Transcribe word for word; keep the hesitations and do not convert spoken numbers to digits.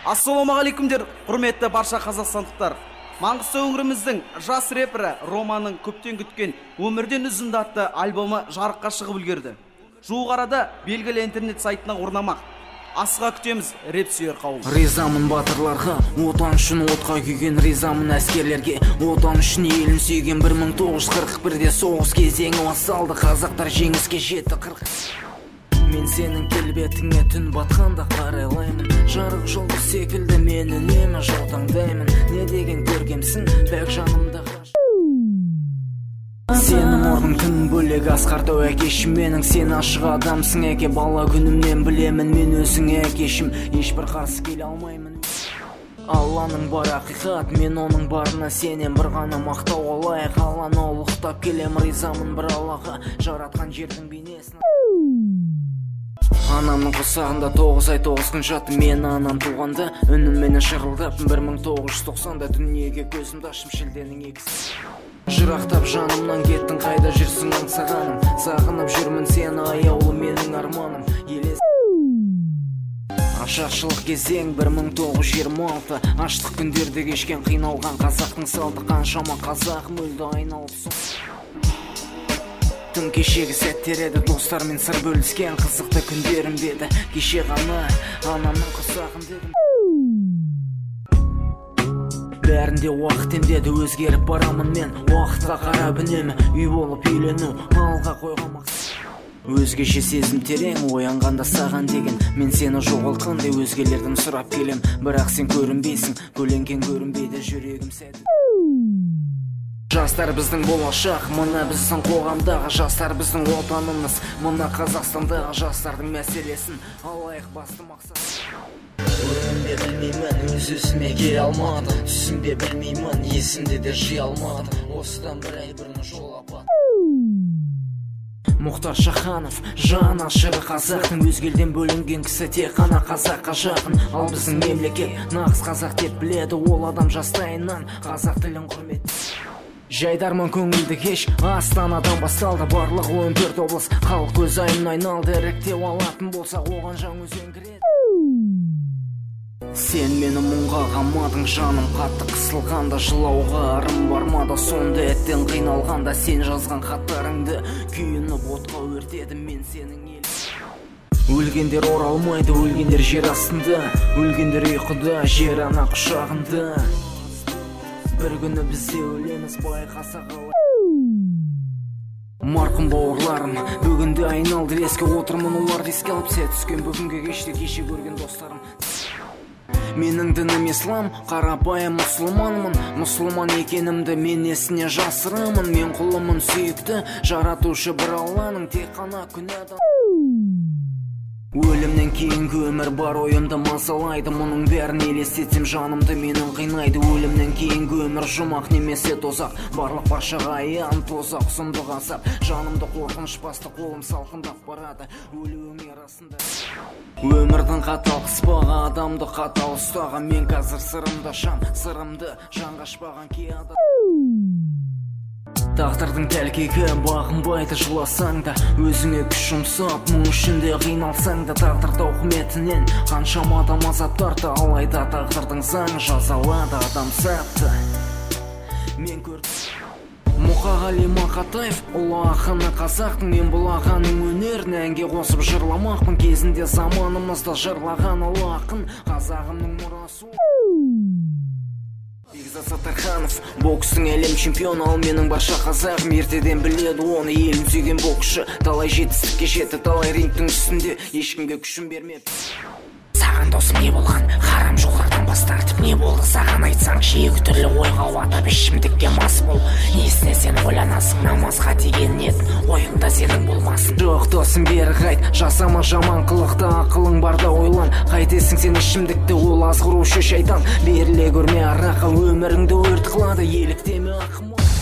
Ассалаумағалейкумдер, құрметті барша қазақстандықтар. Маңғыстау өңіріміздің жас рэпері Романың көптен күткен өмірден үзінді атты альбомы жарыққа шығып үлгерді. Жуық арада белгілі интернет сайтына орнамақ. Асыға күтеміз рэп-сүйер қауым. Ризамын батырларға, отан үшін отқа күйген, ризамын әскерлерге, отан үшін елін сүйген. Бір мың тоғыз жүз қырық бірде соғыс кезеңі басталды, қазақтар жеңіске жетті. Мен сенің келбетіңе түн батқанда қарайлаймын, жарық жұлдыз секілді мен үнемі жаутаңдаймын. Не деген көркемсің, бәк жанымда қаш. Сенің орның күн бөлек асқартау әкешім менің. Сен ашық адамсың әке, бала күнімнен білемін мен өзіңе әкешім. Ешбір қарсы келе алмаймын. Алланың бар ақиқат, мен оның барына сенем. Бір ғана мақтау алайық, Алланы ұлықтап келем. Ризамын бір Аллаға, жаратқан жердің бейнесін. Анамның құсағында тоғыз ай тоғыз күн жатты. Мен анам туғанда үнімменен шырылдап. Бір мың тоғыз жүз тоқсанда дүниеге көзімді ашым шілденің екісі. Жырақтап жанымнан кеттің, қайда жүрсің аңсағаным. Сағынып жүрмін сені аяулы менің арманым. Елес ашаршылық кезең бір мың тоғыз жүз жиырма алты. Аштық күндерді кешкен қиналған қазақтың салты. Қаншама қазақ мүлді айналып соң. Тым кешегі сәттер еді, достармен сыр бөліскен қызықты күндерім деді. Кеше ғана анамның құсағындедім. Бәрінде уақыт емдеді, өзгеріп барамын мен. Уақытқа қарап үнемі үй болып үйлену алға қойған мақсат. Өзгеше сезім терең, оянғанда саған деген. Мен сені жоғалтқандай өзгелерден сұрап келем. Бірақ сен көрінбейсің, көлеңкен көрінбейді жүрегім сәті. Жастар біздің болашақ, мына біздің қоғамдағы. Жастар біздің отанымыз, мына Қазақстандағы. Жастардың мәселесін алайық басты мақсат. Өмірімде білмеймін, өз өзіме келе алмадым. Түсімде білмеймін, есімде де жи алмадым. Осыдан бір ай бұрын жол апат. Мұхтар Шаханов, жан ашыры қазақтың. Өзгелден бөлінген кісі тек қана қазаққа жақын. Ал біздің мемлекет нағыз қазақ деп біледі. Ол адам жастайынан қазақ тілін құрмет. Жайдарман көңілді кеш Астанадан басталды. Барлық он төрт облыс халық көз айын айналды. Іріктеу алатын болса оған Жаңаөзен кіреді. Сен мені мұңға қамадың, жаным қатты қысылғанда. Жылауға арым бармады, сонда әттен қиналғанда. Сен жазған хаттарыңды күйініп отқа өртедім мен сенің ел. Өлгендер оралмайды, өлгендер жер астында. Өлгендер ұйқыда, жер ана құшағында. Бір күні бізде өлеміз, байқаса қалай. Марқұм бауырларым бүгінде айналды еске. Отырмын оларды еске алып, сәт түскен бүгінгі кеште кеше көрген достарым. Менің дінім ислам, қарапайым мұсылманмын. Мұсылман екенімді мен несіне жасырамын. Мен құлымын сүйікті, жаратушы бір Алланың. Тек қана күнәдан өлімнен кейінгі өмір бар, ойымды мазалайды. Мұның бәрін елестетсем жанымды менің қинайды. Өлімнен кейінгі өмір жұмақ немесе тозақ. Барлық баршаға аян тозақ, сұмдық азап. Жанымды қорқыныш басты, қолым салқындап барады. Өлуің арасында өмірдің қатал қыспағы, адамды қатал ұстаған. Мен қазір сырымды жан, сырымды жанға ашпаған кей адам. Тағдырдың тәлкегі бағынбайды жыласаң да. Өзіңе күш жұмсап, мұң үшінде қиналсаң да. Тағдыр тауқыметінен қаншама адам азап тартты. Алайда тағдырдың заңы жазалады адам сәтті. Мен көрдім Мұқағали Мақатаев, ұлы ақыны қазақтың. Мен бұл ағаның өнерін әнге қосып жырламақпын. Кезінде заманымызда жырлаған ұлы ақын қазағымның мұрасы. Бекзат Саттарханов, бокстың әлем чемпионы. Ал менің барша қазағым ертеден біледі оны. Елін сүйген боксшы талай жетістікке жетті. Талай рингтің үстінде ешкімге күшін бермеп. Саған досым не болған, харам жоғардан бас тартып не болды? Саған айтсаң шегі түрлі ойға уатып ішімдікке мас бол. Несіне сен ойланасың, намазға деген ниет ойыңда сенің болмасын. Жоқ досым бері қайт, жасама жаман қылықты. Ақылың барда ойлан, қайтесің сен ішімдікті, ол азғырушы шайтан. Беріле көрме араққа, өміріңді өрт қылады. Еліктеме ақымақ.